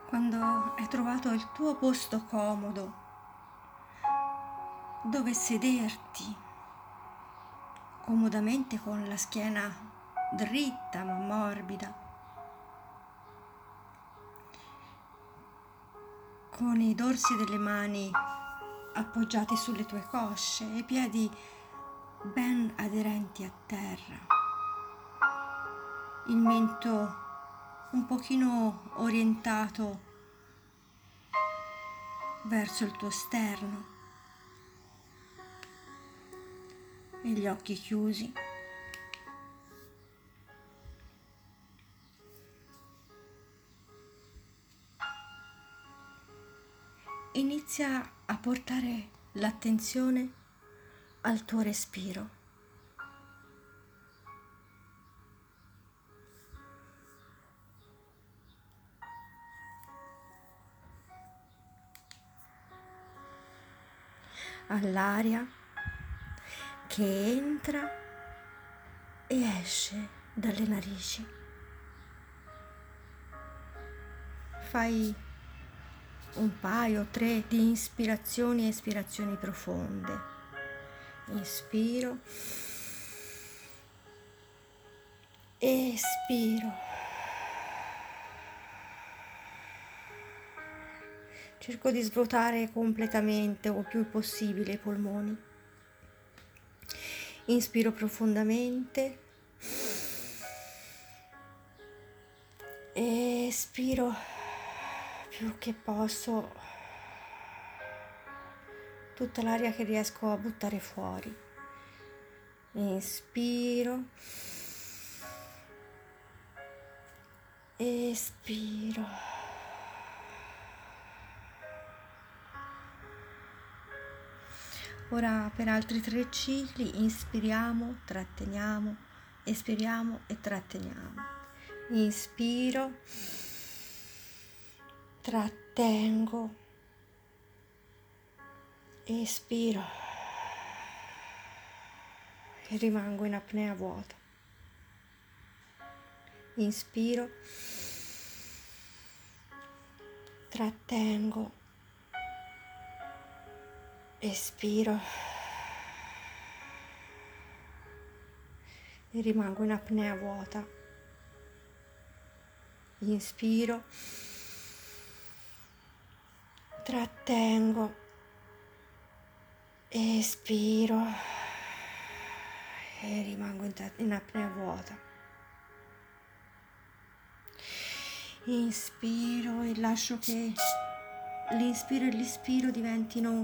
quando hai trovato il tuo posto comodo dove sederti comodamente con la schiena dritta ma morbida, con i dorsi delle mani appoggiati sulle tue cosce e i piedi ben aderenti a terra, il mento un pochino orientato verso il tuo sterno e gli occhi chiusi. Inizia a portare l'attenzione al tuo respiro. All'aria che entra e esce dalle narici. Fai un paio, 3 di inspirazioni e espirazioni profonde. Inspiro, espiro. Cerco di svuotare completamente o più possibile i polmoni. Inspiro profondamente. Espiro più che posso tutta l'aria che riesco a buttare fuori. Inspiro. Espiro. Ora per altri 3 cicli inspiriamo, tratteniamo, espiriamo e tratteniamo. Inspiro, trattengo, espiro e rimango in apnea vuota. Inspiro, trattengo, espiro e rimango in apnea vuota. Inspiro, trattengo, espiro e rimango in apnea vuota. Inspiro e lascio che l'inspiro e l'ispiro diventino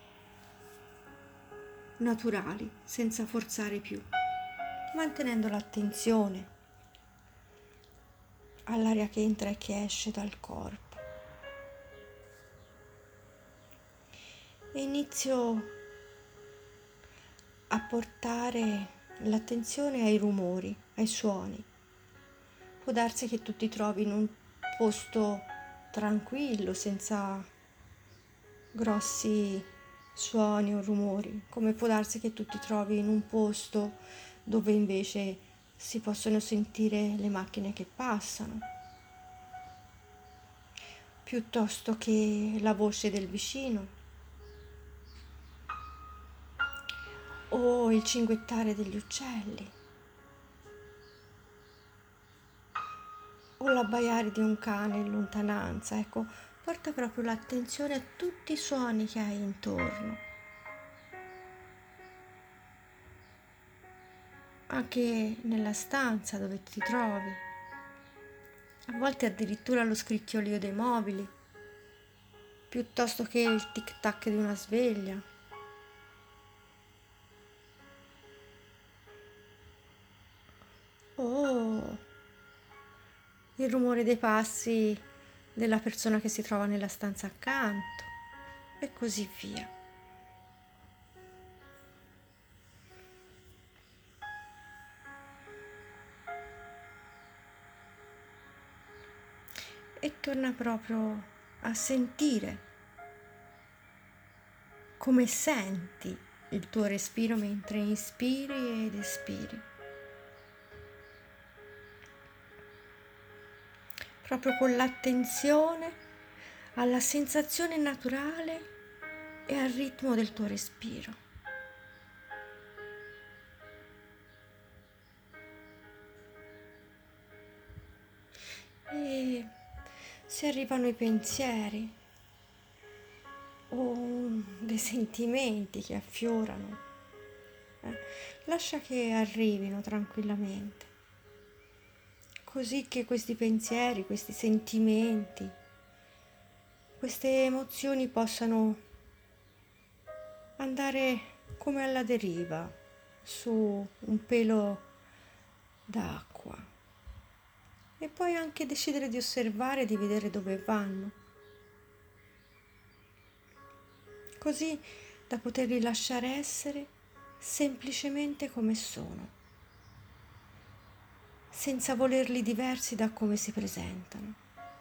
naturali, senza forzare più, mantenendo l'attenzione all'aria che entra e che esce dal corpo. E inizio a portare l'attenzione ai rumori, ai suoni. Può darsi che tu ti trovi in un posto tranquillo, senza grossi suoni o rumori, come può darsi che tu ti trovi in un posto dove invece si possono sentire le macchine che passano, piuttosto che la voce del vicino o il cinguettare degli uccelli o l'abbaiare di un cane in lontananza. Ecco, porta proprio l'attenzione a tutti i suoni che hai intorno, anche nella stanza dove ti trovi, a volte addirittura lo scricchiolio dei mobili, piuttosto che il tic-tac di una sveglia. O il rumore dei passi della persona che si trova nella stanza accanto e così via. E torna proprio a sentire come senti il tuo respiro mentre inspiri ed espiri. Proprio con l'attenzione alla sensazione naturale e al ritmo del tuo respiro. E se arrivano i pensieri o dei sentimenti che affiorano, lascia che arrivino tranquillamente, così che questi pensieri, questi sentimenti, queste emozioni possano andare come alla deriva su un pelo d'acqua e poi anche decidere di osservare, di vedere dove vanno, così da poterli lasciare essere semplicemente come sono, senza volerli diversi da come si presentano.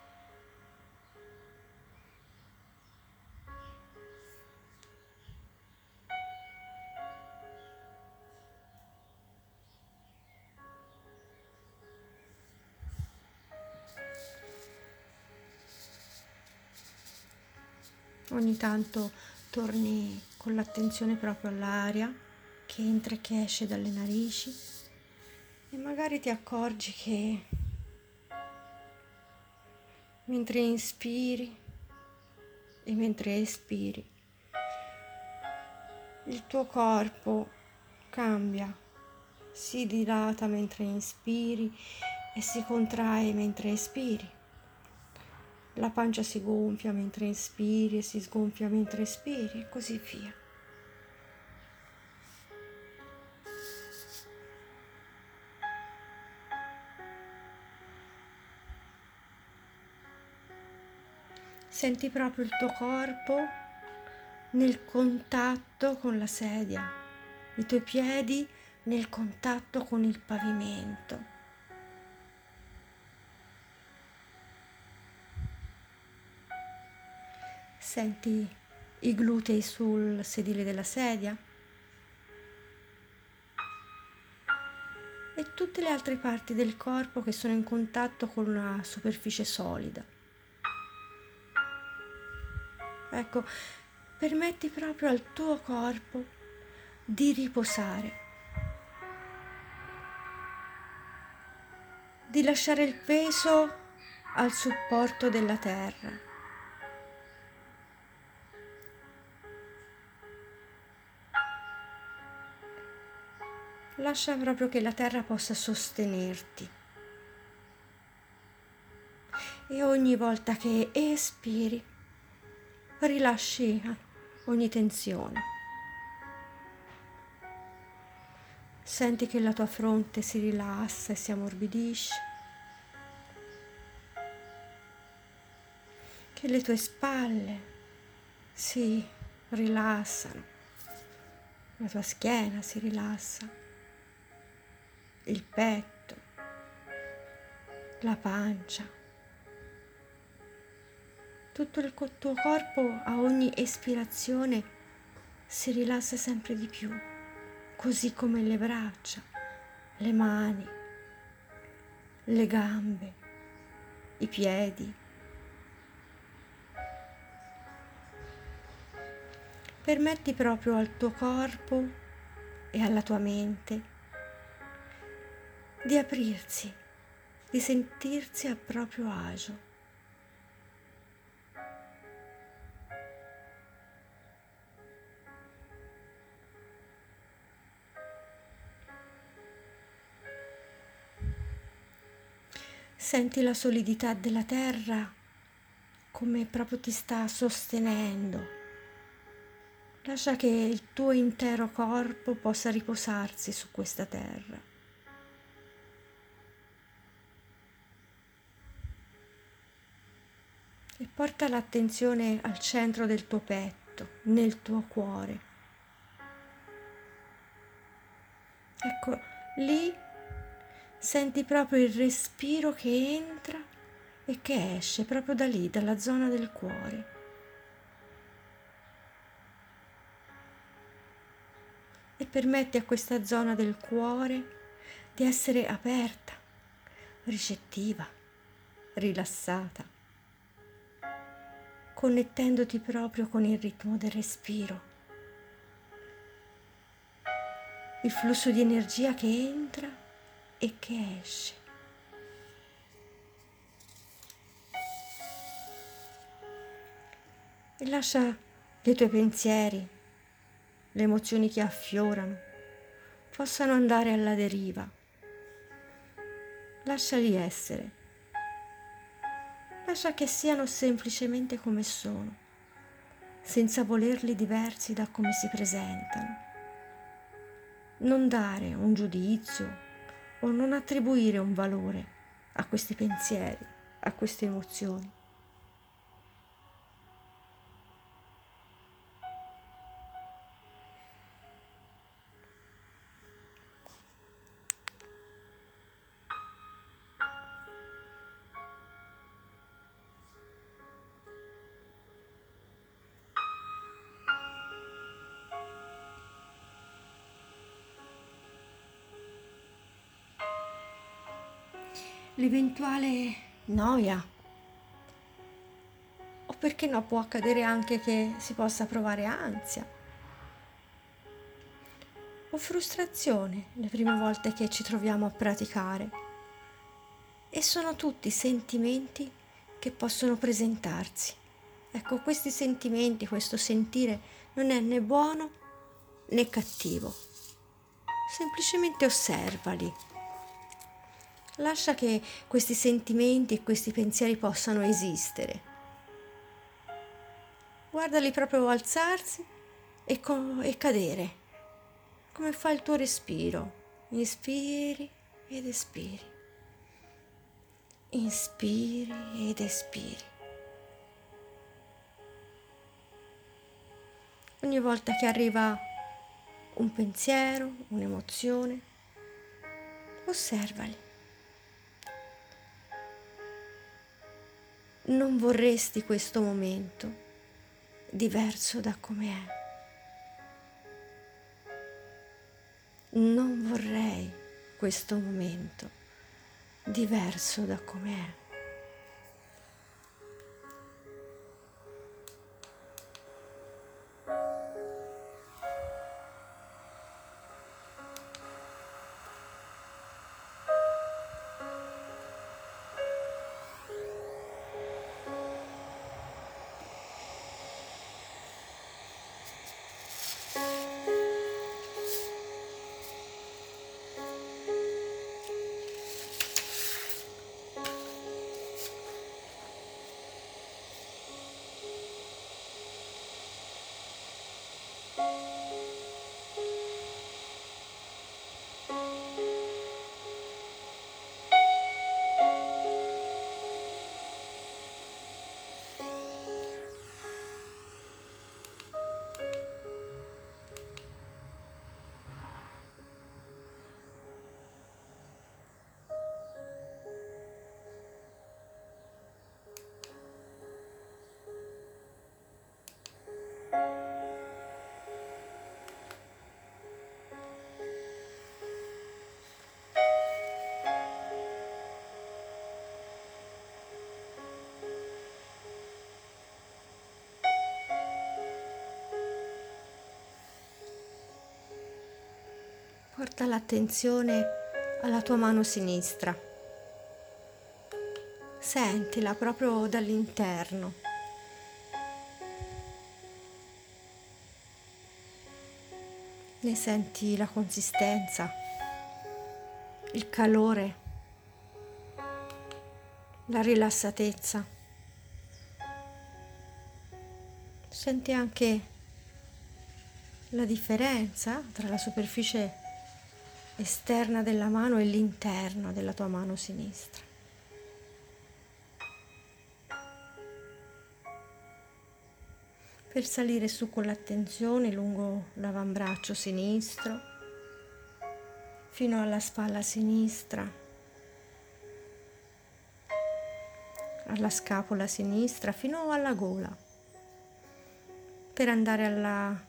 Ogni tanto torni con l'attenzione proprio all'aria che entra e che esce dalle narici e magari ti accorgi che mentre inspiri e mentre espiri il tuo corpo cambia, si dilata mentre inspiri e si contrae mentre espiri. La pancia si gonfia mentre inspiri e si sgonfia mentre espiri e così via. Senti proprio il tuo corpo nel contatto con la sedia, i tuoi piedi nel contatto con il pavimento. Senti i glutei sul sedile della sedia e tutte le altre parti del corpo che sono in contatto con una superficie solida. Ecco, permetti proprio al tuo corpo di riposare, di lasciare il peso al supporto della terra. Lascia proprio che la terra possa sostenerti. E ogni volta che espiri, rilasci ogni tensione. Senti che la tua fronte si rilassa e si ammorbidisce, che le tue spalle si rilassano, la tua schiena si rilassa, il petto, la pancia. Tutto il tuo corpo a ogni espirazione si rilassa sempre di più, così come le braccia, le mani, le gambe, i piedi. Permetti proprio al tuo corpo e alla tua mente di aprirsi, di sentirsi a proprio agio. Senti la solidità della terra come proprio ti sta sostenendo. Lascia che il tuo intero corpo possa riposarsi su questa terra. E porta l'attenzione al centro del tuo petto, nel tuo cuore. Ecco, lì senti proprio il respiro che entra e che esce proprio da lì, dalla zona del cuore. E permetti a questa zona del cuore di essere aperta, ricettiva, rilassata. connettendoti proprio con il ritmo del respiro, il flusso di energia che entra e che esce. E lascia che i tuoi pensieri, le emozioni che affiorano, possano andare alla deriva. Lasciali essere. Lascia che siano semplicemente come sono, senza volerli diversi da come si presentano. Non dare un giudizio o non attribuire un valore a questi pensieri, a queste emozioni. L'eventuale noia, o perché no, può accadere anche che si possa provare ansia o frustrazione le prime volte che ci troviamo a praticare. E sono tutti sentimenti che possono presentarsi. Ecco, questi sentimenti, questo sentire non è né buono né cattivo. Semplicemente osservali. Lascia che questi sentimenti e questi pensieri possano esistere. Guardali proprio alzarsi e cadere, come fa il tuo respiro. Inspiri ed espiri. Inspiri ed espiri. Ogni volta che arriva un pensiero, un'emozione, osservali. Non vorresti questo momento diverso da come è. Non vorrei questo momento diverso da come è. Porta l'attenzione alla tua mano sinistra. Sentila proprio dall'interno. Ne senti la consistenza, il calore, la rilassatezza. Senti anche la differenza tra la superficie esterna della mano e l'interno della tua mano sinistra. Per salire su con l'attenzione lungo l'avambraccio sinistro, fino alla spalla sinistra, alla scapola sinistra, fino alla gola, per andare alla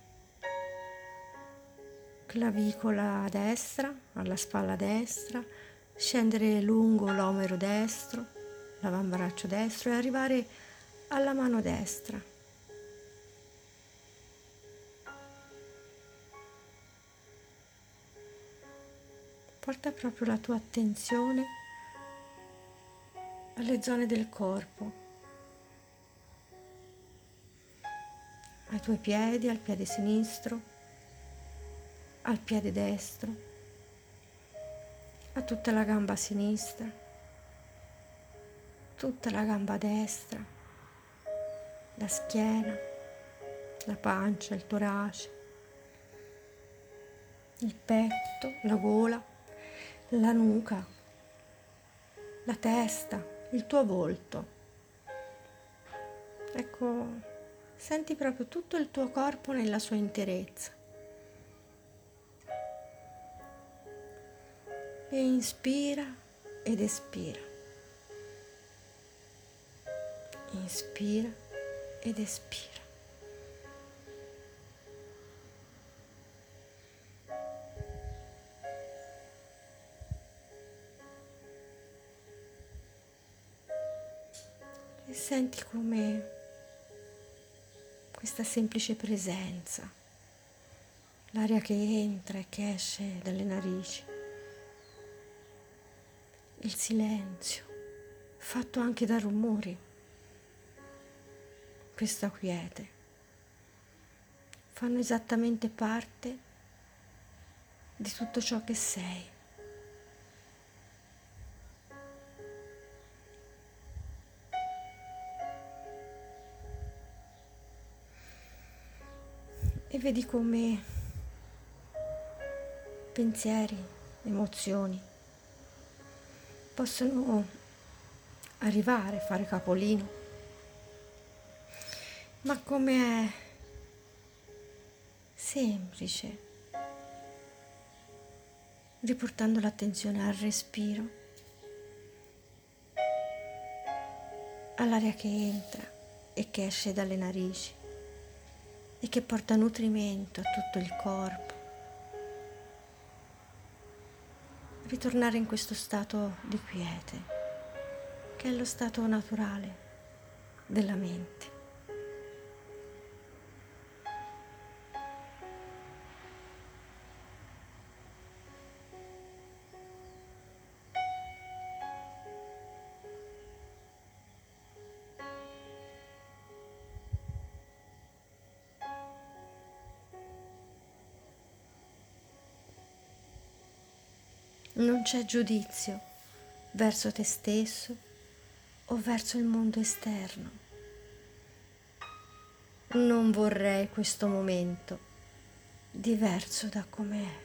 clavicola destra, alla spalla destra, scendere lungo l'omero destro, l'avambraccio destro e arrivare alla mano destra. Porta proprio la tua attenzione alle zone del corpo, ai tuoi piedi, al piede sinistro, al piede destro, a tutta la gamba sinistra, tutta la gamba destra, la schiena, la pancia, il torace, il petto, la gola, la nuca, la testa, il tuo volto. Ecco, senti proprio tutto il tuo corpo nella sua interezza. E inspira ed espira. Inspira ed espira. E senti come questa semplice presenza, l'aria che entra e che esce dalle narici, il silenzio, fatto anche da rumori, questa quiete, fanno esattamente parte di tutto ciò che sei. E vedi come pensieri, emozioni possono arrivare, fare capolino, ma come è semplice, riportando l'attenzione al respiro, all'aria che entra e che esce dalle narici e che porta nutrimento a tutto il corpo. Ritornare in questo stato di quiete, che è lo stato naturale della mente. Non c'è giudizio verso te stesso o verso il mondo esterno. Non vorrei questo momento diverso da com'è.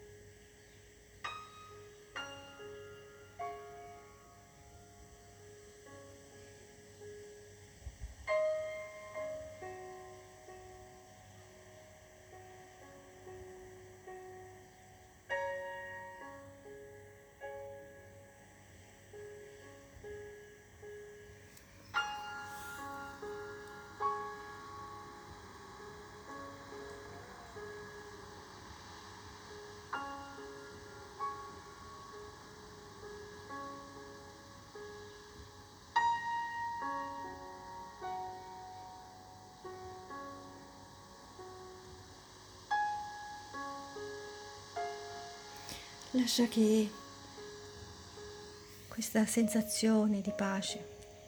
Lascia che questa sensazione di pace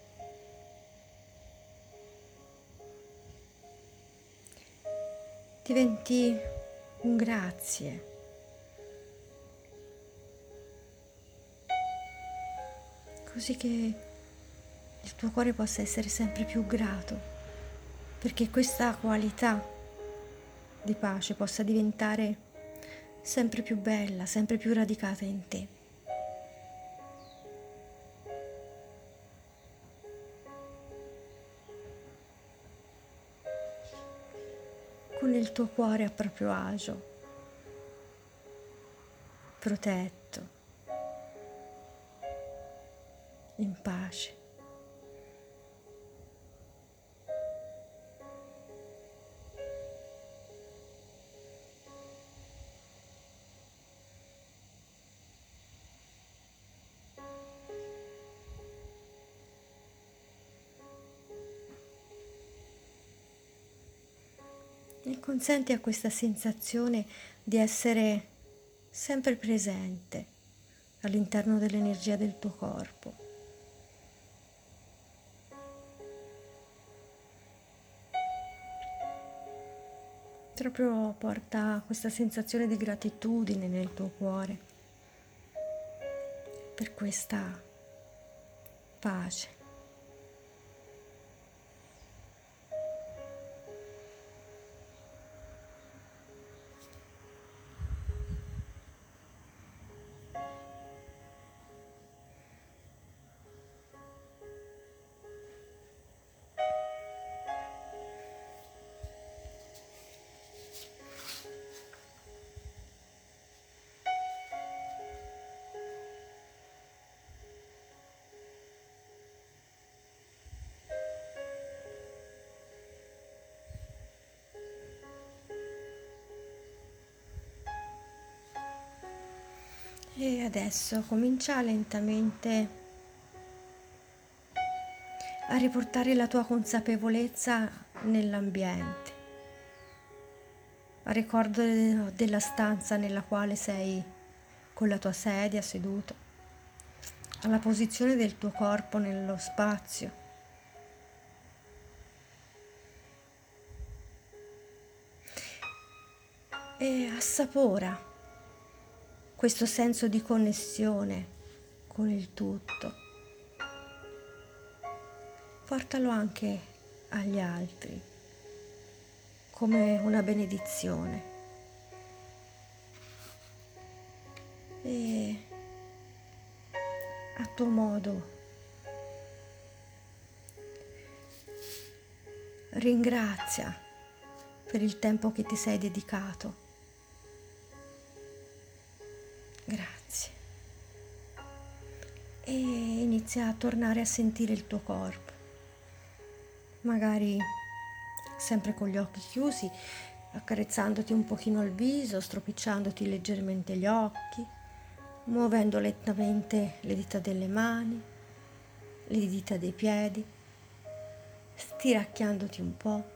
diventi un grazie, così che il tuo cuore possa essere sempre più grato, perché questa qualità di pace possa diventare sempre più bella, sempre più radicata in te. Con il tuo cuore a proprio agio, protetto, in pace. e consenti a questa sensazione di essere sempre presente all'interno dell'energia del tuo corpo. Proprio porta questa sensazione di gratitudine nel tuo cuore per questa pace. E adesso comincia lentamente a riportare la tua consapevolezza nell'ambiente, a ricordo della stanza nella quale sei con la tua sedia seduto, alla posizione del tuo corpo nello spazio. E assapora questo senso di connessione con il tutto. Portalo anche agli altri come una benedizione. E a tuo modo ringrazia per il tempo che ti sei dedicato. Grazie. E inizia a tornare a sentire il tuo corpo. Magari sempre con gli occhi chiusi, accarezzandoti un pochino il viso, stropicciandoti leggermente gli occhi, muovendo lentamente le dita delle mani, le dita dei piedi, stiracchiandoti un po'.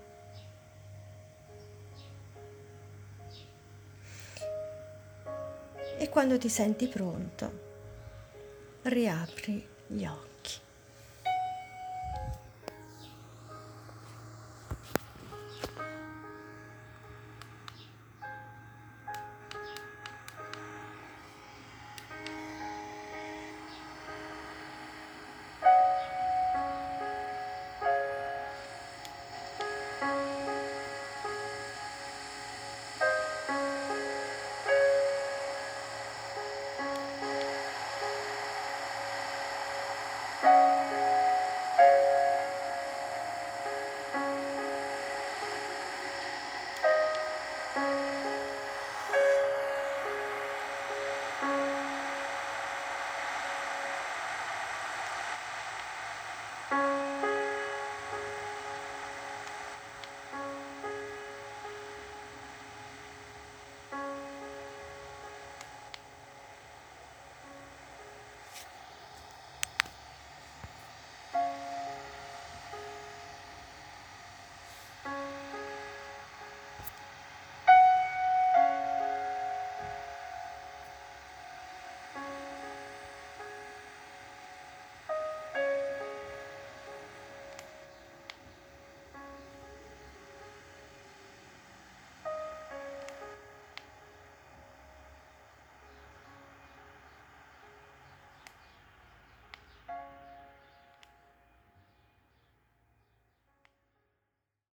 E quando ti senti pronto, riapri gli occhi.